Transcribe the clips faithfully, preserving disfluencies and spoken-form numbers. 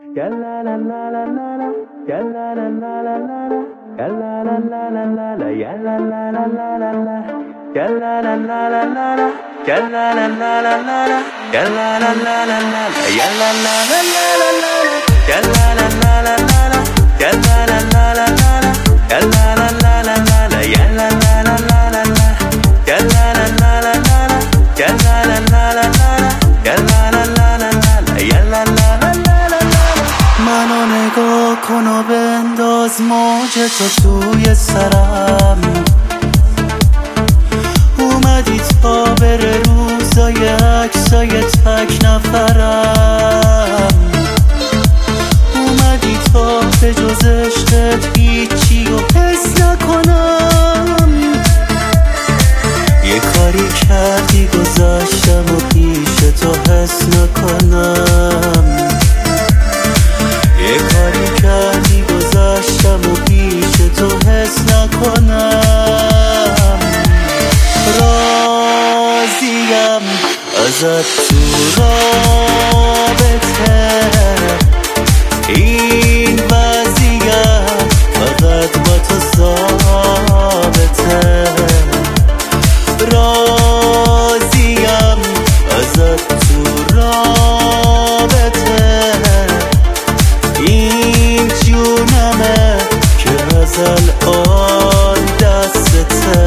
منو نگاه کن و بنداز موج تو توی سرم، اومدی تا بره روزای عکسای تک نفرم، اومدی تا به جز عشقت هیچی و حس نکنم، یه کاری کردی گذاشتم و پیش تو حس نکنم، یه کاری کردی گذاشتم و پیش تو حس نکنم، راضیم ازت تو رابطه، این وضعیت فقط با تو ثابته، راضیم ازت تو رابطه، این جونمه که از الان دستته.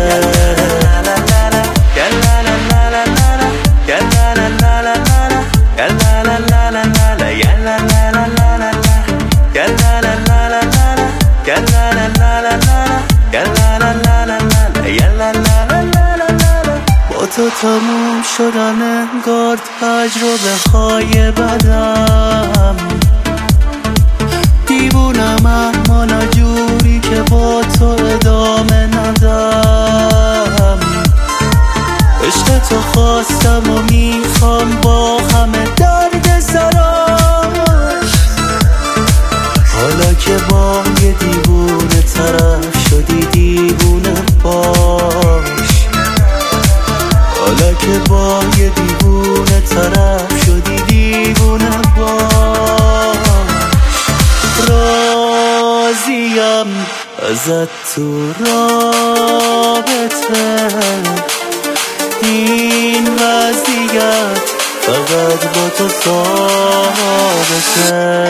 با تو تموم شدن انگار تجربه های بدم، دیوونم اما نجوری که با تو ادامه ندم، عشق تو خواستم و میخوام با همه درد سراش، حالا که با یه دیوونه طرف شدی دیوونه باش، حالا که با یه دیوونه طرف شدی دیوونه باش، راضیم ازت تو رابطه، این وضعیت فقط با تو ثابته.